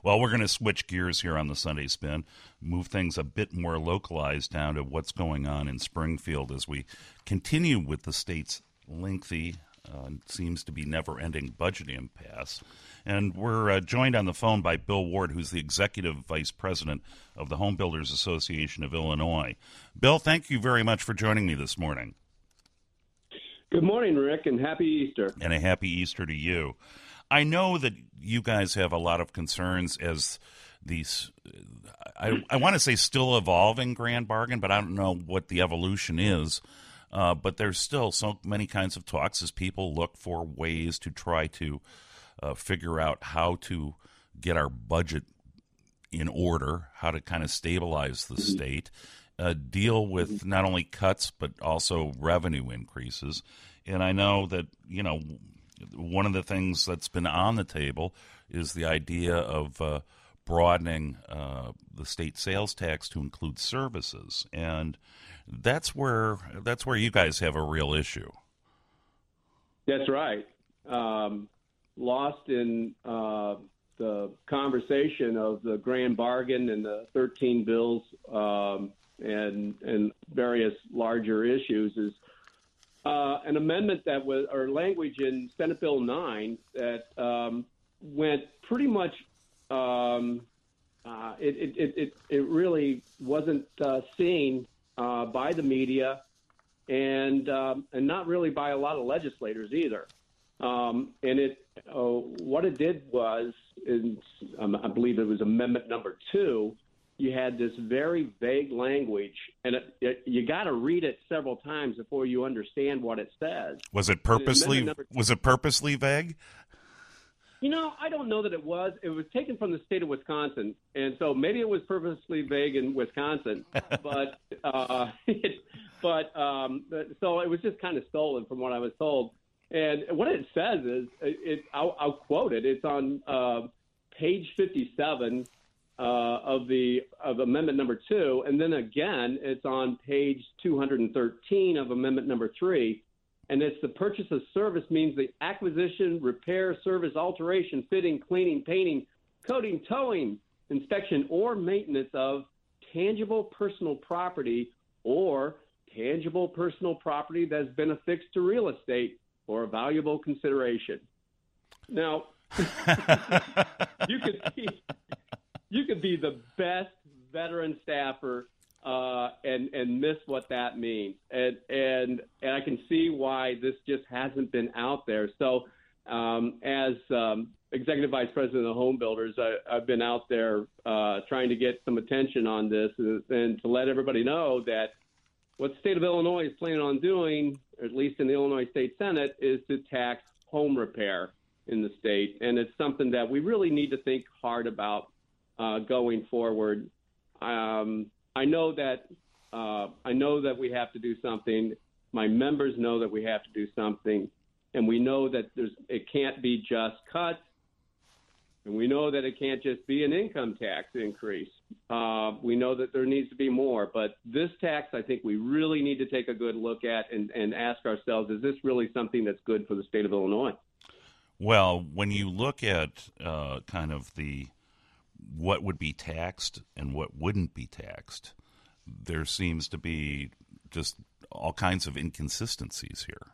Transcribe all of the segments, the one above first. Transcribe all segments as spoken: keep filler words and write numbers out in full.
Well, we're going to switch gears here on the Sunday Spin, move things a bit more localized down to what's going on in Springfield as we continue with the state's lengthy, uh, seems to be never-ending budget impasse. And we're uh, joined on the phone by Bill Ward, who's the Executive Vice President of the Home Builders Association of Illinois. Bill, thank you very much for joining me this morning. Good morning, Rick, and happy Easter. And a happy Easter to you. I know that you guys have a lot of concerns as these, I, I want to say still evolving grand bargain, but I don't know what the evolution is. Uh, but there's still so many kinds of talks as people look for ways to try to uh, figure out how to get our budget in order, how to kind of stabilize the state, uh, deal with not only cuts but also revenue increases. And I know that, you know, one of the things that's been on the table is the idea of uh, broadening uh, the state sales tax to include services, and that's where that's where you guys have a real issue. That's right. Um, lost in uh, the conversation of the grand bargain and the thirteen bills um, and and various larger issues is Uh, an amendment that was, or language in Senate Bill nine that um, went pretty much, um, uh, it, it, it, it really wasn't uh, seen uh, by the media and um, and not really by a lot of legislators either. Um, and it uh, what it did was, in, um, I believe it was Amendment number two, you had this very vague language, and it, it, you got to read it several times before you understand what it says. Was it purposely? Number, was it purposely vague? You know, I don't know that it was. It was taken from the state of Wisconsin, and so maybe it was purposely vague in Wisconsin. but uh, it, but um, so it was just kind of stolen from what I was told. And what it says is, it, it I'll, I'll quote it. It's on uh, page fifty-seven. Uh, of the of amendment number two, and then again it's on page two hundred thirteen of amendment number three, and it's the purchase of service means the acquisition, repair, service, alteration, fitting, cleaning, painting, coating, towing, inspection, or maintenance of tangible personal property or tangible personal property that's been affixed to real estate or a valuable consideration. Now, you could see. You could be the best veteran staffer uh, and and miss what that means, and and and I can see why this just hasn't been out there. So, um, as um, executive vice president of Home Builders, I, I've been out there uh, trying to get some attention on this and to let everybody know that what the state of Illinois is planning on doing, or at least in the Illinois State Senate, is to tax home repair in the state, and it's something that we really need to think hard about. Uh, going forward, um, I know that uh, I know that we have to do something. My members know that we have to do something, and we know that there's it can't be just cuts, and we know that it can't just be an income tax increase. Uh, we know that there needs to be more, but this tax, I think we really need to take a good look at and, and ask ourselves: is this really something that's good for the state of Illinois? Well, when you look at uh, kind of the what would be taxed and what wouldn't be taxed, there seems to be just all kinds of inconsistencies here.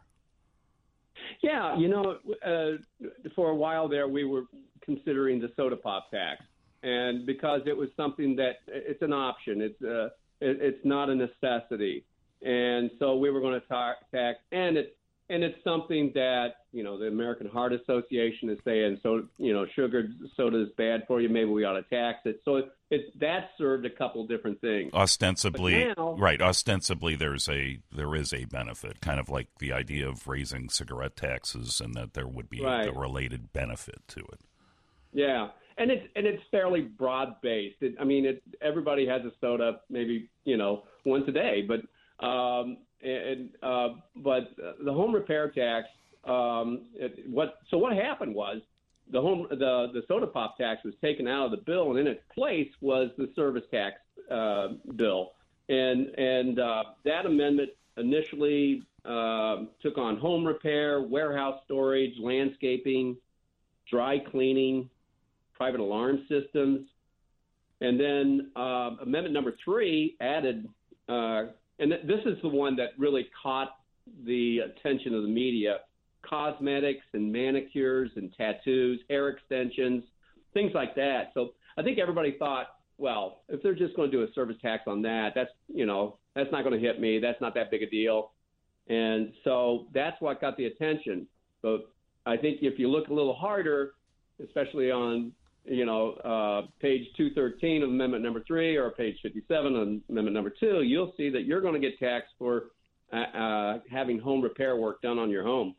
Yeah, you know, uh, for a while there, we were considering the soda pop tax, and because it was something that it's an option, it's uh, it, it's not a necessity, and so we were going to ta- tax, and it's and it's something that, you know, the American Heart Association is saying, so, you know, sugar soda is bad for you. Maybe we ought to tax it. So it, it that served a couple different things. Ostensibly, now, right. Ostensibly, there's a there is a benefit, kind of like the idea of raising cigarette taxes, and that there would be right. a related benefit to it. Yeah, and it's and it's fairly broad based. It, I mean, it, everybody has a soda, maybe, you know, once a day, but. Um, And uh, but the home repair tax, um, it, what so what happened was the home the the soda pop tax was taken out of the bill, and in its place was the service tax uh, bill, and and uh, that amendment initially uh, took on home repair, warehouse storage, landscaping, dry cleaning, private alarm systems. And then uh, amendment number three added, uh, and th- this is the one that really caught the attention of the media, cosmetics and manicures and tattoos, hair extensions, things like that. So I think everybody thought, well, if they're just going to do a service tax on that, that's, you know, that's not going to hit me. That's not that big a deal. And so that's what got the attention. But I think if you look a little harder, especially on, you know, uh, page two thirteen of amendment number three or page fifty-seven on amendment number two, you'll see that you're going to get taxed for uh, uh, having home repair work done on your home.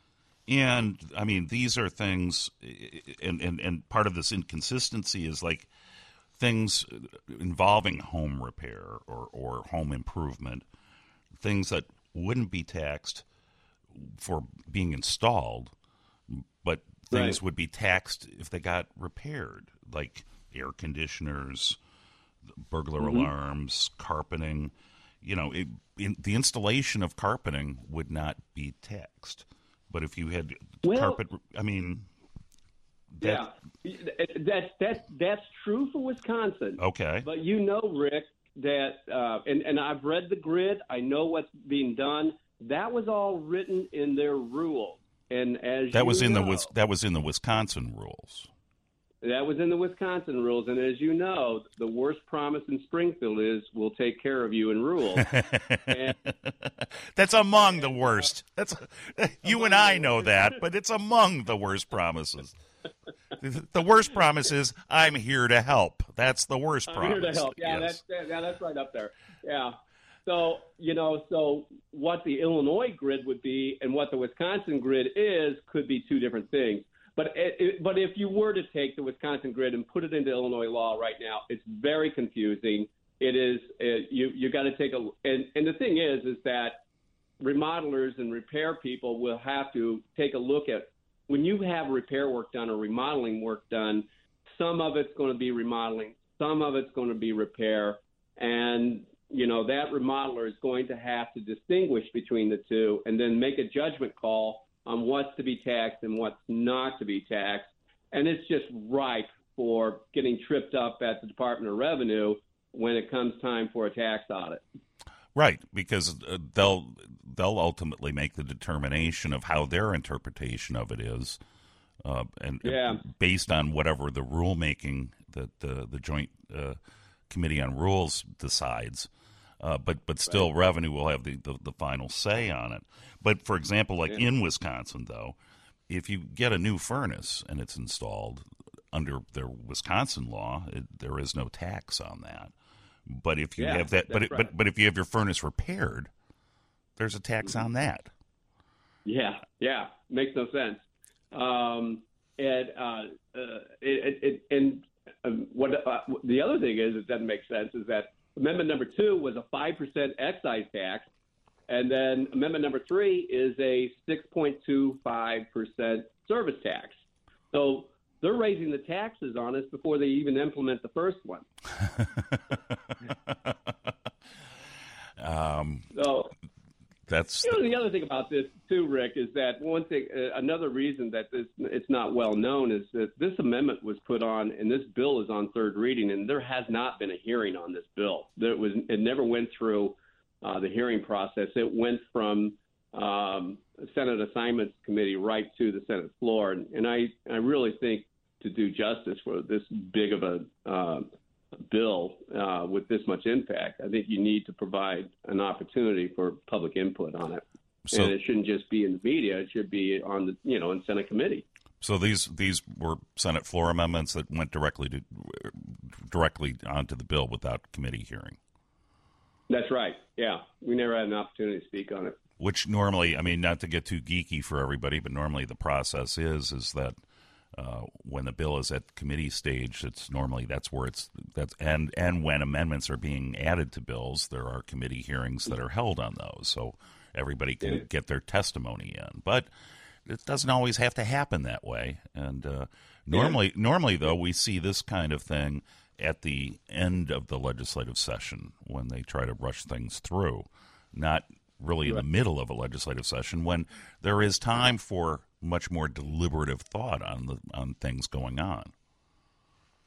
And, I mean, these are things, and, and, and part of this inconsistency is like things involving home repair or, or home improvement, things that wouldn't be taxed for being installed, but things Right. would be taxed if they got repaired, like air conditioners, burglar Mm-hmm. alarms, carpeting. You know, it, in, the installation of carpeting would not be taxed. But if you had Well- carpet, I mean, that, Yeah, that's that's that's true for Wisconsin. okay. But you know, Rick, that uh, and and I've read the grid. I know what's being done. That was all written in their rules, and as That you was in know, the Wis- that was in the Wisconsin rules. that was in the Wisconsin rules. And as you know, the worst promise in Springfield is we'll take care of you in rules. and, That's among the worst. That's you and I know that, but it's among the worst promises. The worst promise is I'm here to help. That's the worst I'm promise. here to help. Yeah, Yes. that's yeah, that's right up there. Yeah. So you know, so what the Illinois grid would be and what the Wisconsin grid is could be two different things. But it, it, but if you were to take the Wisconsin grid and put it into Illinois law right now, it's very confusing. It is uh, you you got to take a and and the thing is is that remodelers and repair people will have to take a look at when you have repair work done or remodeling work done. Some of it's going to be remodeling, some of it's going to be repair, and you know that remodeler is going to have to distinguish between the two and then make a judgment call on what's to be taxed and what's not to be taxed. And it's just ripe for getting tripped up at the Department of Revenue when it comes time for a tax audit. Right, because uh, they'll they'll ultimately make the determination of how their interpretation of it is, uh, and, Yeah. and based on whatever the rulemaking that the the Joint uh, Committee on Rules decides. Uh, but but still, right. Revenue will have the, the, the final say on it. But for example, like yeah. in Wisconsin, though, if you get a new furnace and it's installed under their Wisconsin law, it, there is no tax on that. But if you yeah, have that, but it, right. but but if you have your furnace repaired, there's a tax mm-hmm. on that. Yeah, yeah, makes no sense. Um, and uh, uh, it, it, it, and um, what uh, the other thing is, it doesn't make sense, is that Amendment number two was a five percent excise tax, and then Amendment number three is a six point two five percent service tax. So they're raising the taxes on us before they even implement the first one. um, so that's you know, the other thing about this too, Rick, is that one thing, uh, another reason that this it's not well known is that this amendment was put on, and this bill is on third reading, and there has not been a hearing on this bill. There was it never went through uh, the hearing process. It went from um, Senate Assignments Committee right to the Senate floor, and, and I I really think to do justice for this big of a uh, bill uh, with this much impact, I think you need to provide an opportunity for public input on it. So, and it shouldn't just be in the media; it should be on the, you know, in Senate committee. So these these were Senate floor amendments that went directly to directly onto the bill without committee hearing. That's right. Yeah, we never had an opportunity to speak on it. Which normally, I mean, not to get too geeky for everybody, but normally the process is is that uh, when the bill is at committee stage, it's normally that's where it's that's and and when amendments are being added to bills, there are committee hearings that are held on those. So everybody can yeah. get their testimony in, but it doesn't always have to happen that way. And uh, normally, yeah. normally though, we see this kind of thing at the end of the legislative session when they try to rush things through, not really in the middle of a legislative session when there is time for much more deliberative thought on the on things going on.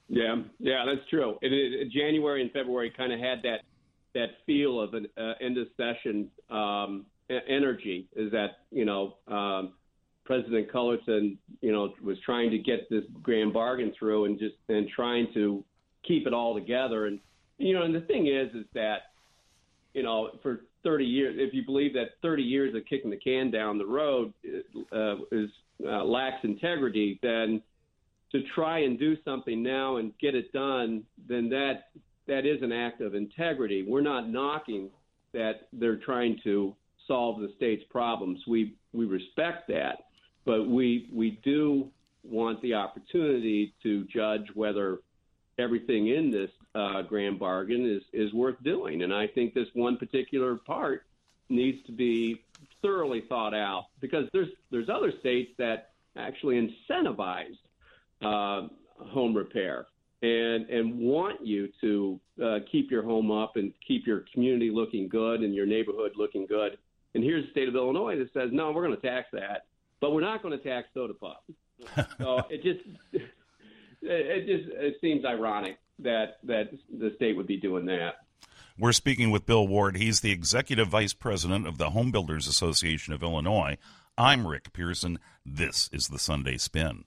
Yeah, yeah, that's true. It, it, January and February kind of had that that feel of an uh, end of session um, energy. Is that you know um, President Cullerton you know was trying to get this grand bargain through and just and trying to keep it all together. And you know, and the thing is, is that you know for thirty years, if you believe that thirty years of kicking the can down the road uh, is uh, lacks integrity, then to try and do something now and get it done, then that that is an act of integrity. We're not knocking that they're trying to solve the state's problems. We we respect that, but we we do want the opportunity to judge whether everything in this uh, grand bargain is, is worth doing. And I think this one particular part needs to be thoroughly thought out, because there's there's other states that actually incentivize Uh, home repair and and want you to uh, keep your home up and keep your community looking good and your neighborhood looking good. And here's the state of Illinois that says, no, we're going to tax that, but we're not going to tax soda pop. So it just it just it seems ironic that that the state would be doing that. We're speaking with Bill Ward. He's the Executive Vice President of the Home Builders Association of Illinois. I'm Rick Pearson. This is the Sunday Spin.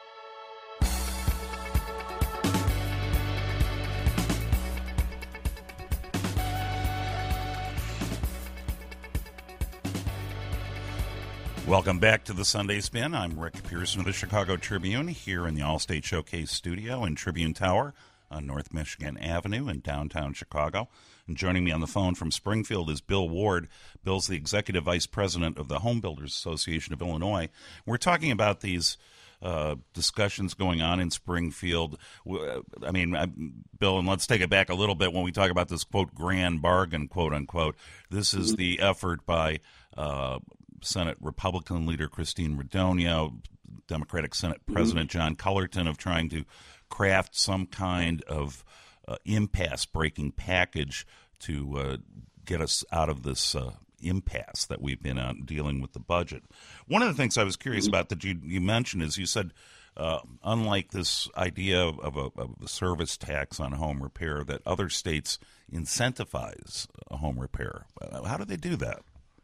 Welcome back to the Sunday Spin. I'm Rick Pearson of the Chicago Tribune here in the Allstate Showcase studio in Tribune Tower on North Michigan Avenue in downtown Chicago. And joining me on the phone from Springfield is Bill Ward. Bill's the Executive Vice President of the Home Builders Association of Illinois. We're talking about these uh, discussions going on in Springfield. I mean, I, Bill, and let's take it back a little bit when we talk about this, quote, grand bargain, quote unquote. This is the effort by uh, Senate Republican leader Christine Radogno, Democratic Senate President John Cullerton, of trying to craft some kind of uh, impasse-breaking package to uh, get us out of this uh, impasse that we've been on dealing with the budget. One of the things I was curious about that you, you mentioned is you said, uh, unlike this idea of a, of a service tax on home repair, that other states incentivize a home repair. How do they do that?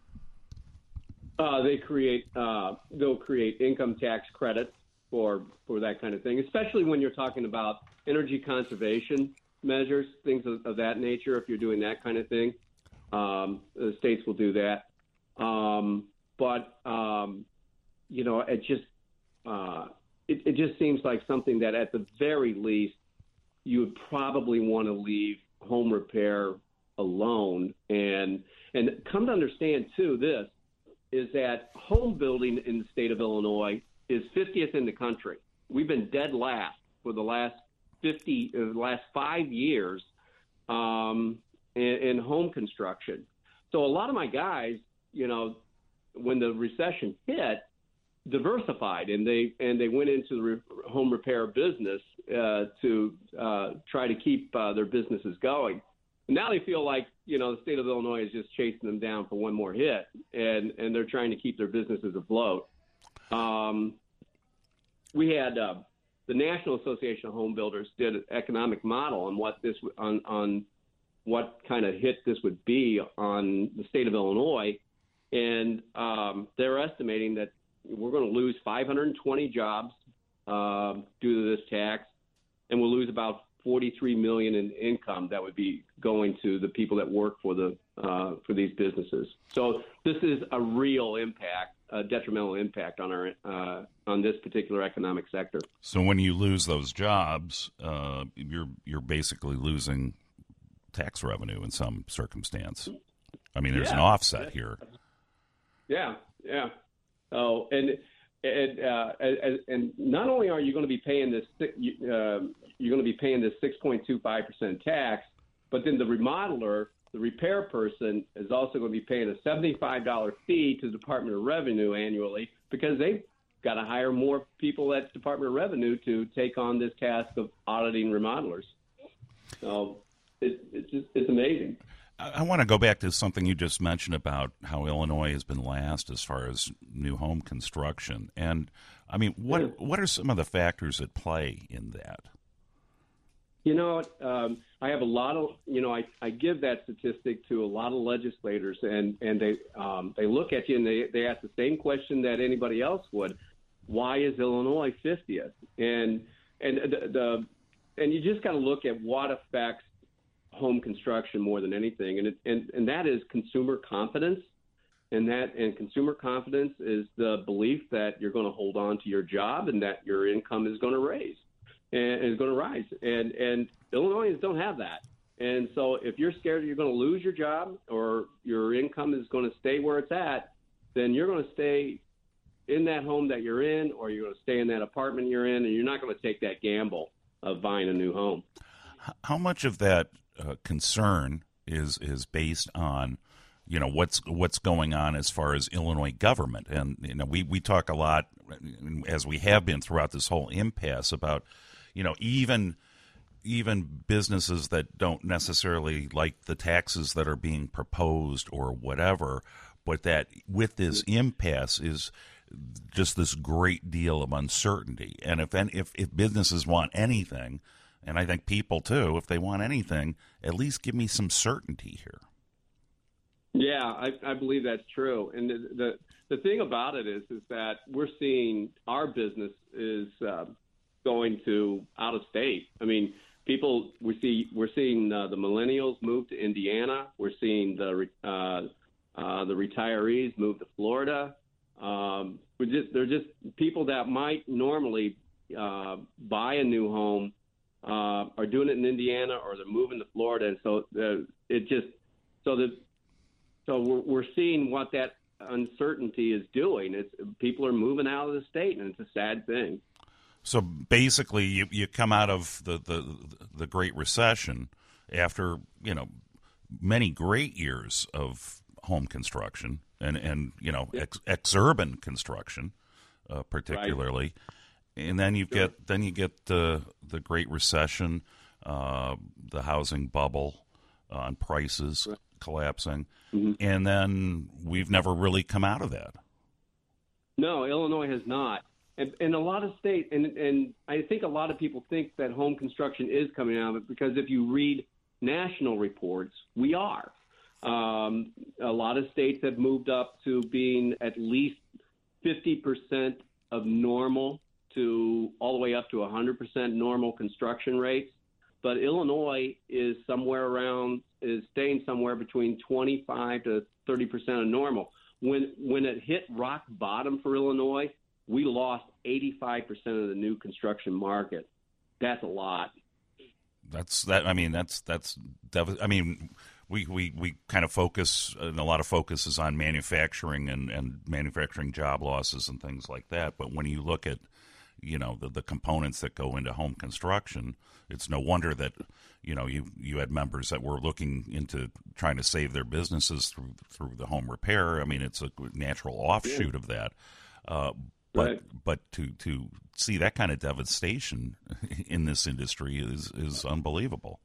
Uh, they create, uh, they'll create income tax credits for for that kind of thing, especially when you're talking about energy conservation measures, things of, of that nature. If you're doing that kind of thing, um, the states will do that. Um, but um, you know, it just uh, it, it just seems like something that, at the very least, you would probably want to leave home repair alone. And and come to understand too, this is that home building in the state of Illinois is fiftieth in the country. We've been dead last for the last fifty, uh, last five years um, in, in home construction. So a lot of my guys, you know, when the recession hit, diversified and they and they went into the re- home repair business uh, to uh, try to keep uh, their businesses going. Now they feel like, you know, the state of Illinois is just chasing them down for one more hit, and, and they're trying to keep their businesses afloat. Um, we had uh, the National Association of Home Builders did an economic model on what this on on what kind of hit this would be on the state of Illinois, and um, they're estimating that we're going to lose five hundred twenty jobs uh, due to this tax, and we'll lose about forty-three million dollars in income that would be going to the people that work for the uh, for these businesses. So this is a real impact, a detrimental impact on our uh, on this particular economic sector. So when you lose those jobs, uh, you're you're basically losing tax revenue in some circumstance. I mean, there's yeah. an offset here. Yeah, yeah. Oh, and and uh, and, and not only are you going to be paying this. Uh, you're going to be paying this six point two five percent tax, but then the remodeler, the repair person, is also going to be paying a seventy-five dollars fee to the Department of Revenue annually, because they've got to hire more people at the Department of Revenue to take on this task of auditing remodelers. So it, it's just, it's amazing. I, I want to go back to something you just mentioned about how Illinois has been last as far as new home construction. And, I mean, what what are some of the factors at play in that? You know, um, I have a lot of, you know, I, I give that statistic to a lot of legislators, and, and they um, they look at you and they, they ask the same question that anybody else would. Why is Illinois fiftieth? And and the, the and you just got to look at what affects home construction more than anything, and it, and and that is consumer confidence, and that and consumer confidence is the belief that you're going to hold on to your job and that your income is going to raise and is going to rise, and and Illinoisans don't have that, and so if you're scared you're going to lose your job or your income is going to stay where it's at, then you're going to stay in that home that you're in, or you're going to stay in that apartment you're in, and you're not going to take that gamble of buying a new home. How much of that uh, concern is is based on, you know, what's what's going on as far as Illinois government? And you know, we we talk a lot, as we have been throughout this whole impasse, about, you know, even even businesses that don't necessarily like the taxes that are being proposed or whatever, but that with this impasse is just this great deal of uncertainty. And if if if businesses want anything, and I think people too, if they want anything, at least give me some certainty here. Yeah, I, I believe that's true. And the, the the thing about it is is that we're seeing our business is uh, going to out of state. I mean, people we see we're seeing uh, the millennials move to Indiana. We're seeing the uh, uh, the retirees move to Florida. Um, we're just, they're just people that might normally uh, buy a new home uh, are doing it in Indiana, or they're moving to Florida, and so uh, it just so that so we're, we're seeing what that uncertainty is doing. It's people are moving out of the state, and it's a sad thing. So basically, you, you come out of the, the the Great Recession after, you know, many great years of home construction. And, and you know, ex, ex-urban construction, uh, particularly, right. And then you sure. get then you get the the Great Recession, uh, the housing bubble on uh, prices right. collapsing, mm-hmm. and then we've never really come out of that. No, Illinois has not, and, and a lot of states, and and I think a lot of people think that home construction is coming out of it, because if you read national reports, we are. Um, a lot of states have moved up to being at least fifty percent of normal to all the way up to one hundred percent normal construction rates. But Illinois is somewhere around, is staying somewhere between twenty-five to thirty percent of normal. When, when it hit rock bottom for Illinois, we lost eighty-five percent of the new construction market. That's a lot. That's that. I mean, that's, that's, I mean, We, we, we kind of focus, and a lot of focus is on manufacturing and, and manufacturing job losses and things like that. But when you look at, you know, the, the components that go into home construction, it's no wonder that, you know, you, you had members that were looking into trying to save their businesses through through the home repair. I mean, it's a natural offshoot yeah. of that. Uh, but right. but to, to see that kind of devastation in this industry is, is unbelievable.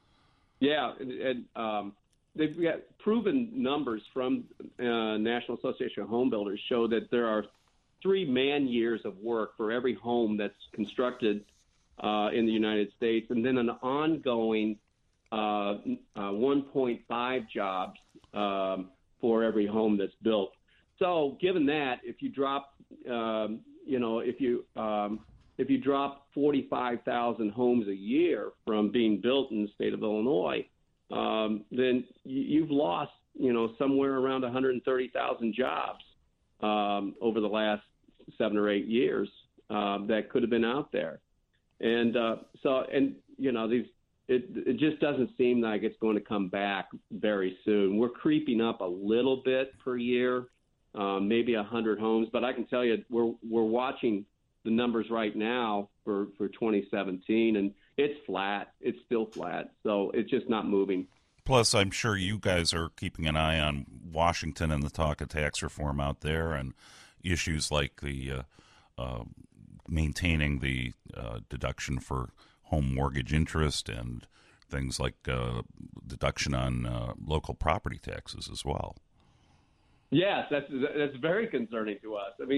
Yeah, and, and um, they've got proven numbers from uh, National Association of Home Builders show that there are three man years of work for every home that's constructed uh, in the United States, and then an ongoing uh, uh, one point five jobs um, for every home that's built. So, given that, if you drop, um, you know, if you um, If you drop forty-five thousand homes a year from being built in the state of Illinois, um, then you've lost, you know, somewhere around one hundred thirty thousand jobs um, over the last seven or eight years uh, that could have been out there. And uh, so, and, you know, these it, it just doesn't seem like it's going to come back very soon. We're creeping up a little bit per year, uh, maybe one hundred homes. But I can tell you, we're we're watching the numbers right now for, for twenty seventeen, and it's flat. It's still flat. So it's just not moving. Plus, I'm sure you guys are keeping an eye on Washington and the talk of tax reform out there, and issues like the uh, uh, maintaining the uh, deduction for home mortgage interest and things like uh, deduction on uh, local property taxes as well. Yes, that's that's very concerning to us. I mean,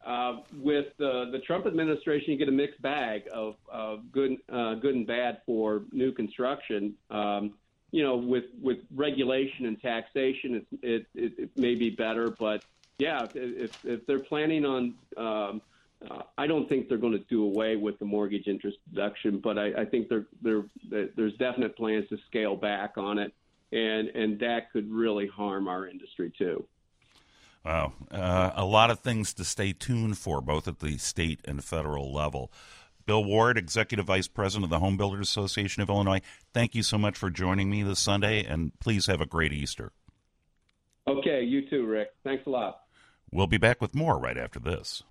uh, with uh, the Trump administration, you get a mixed bag of, of good, uh, good and bad for new construction. Um, you know, with with regulation and taxation, it, it, it, it may be better, but yeah, if if they're planning on, um, uh, I don't think they're going to do away with the mortgage interest deduction, but I, I think they're, they're, there's definite plans to scale back on it, and and that could really harm our industry too. Wow, uh, a lot of things to stay tuned for, both at the state and federal level. Bill Ward, Executive Vice President of the Home Builders Association of Illinois, thank you so much for joining me this Sunday, and please have a great Easter. Okay, you too, Rick. Thanks a lot. We'll be back with more right after this.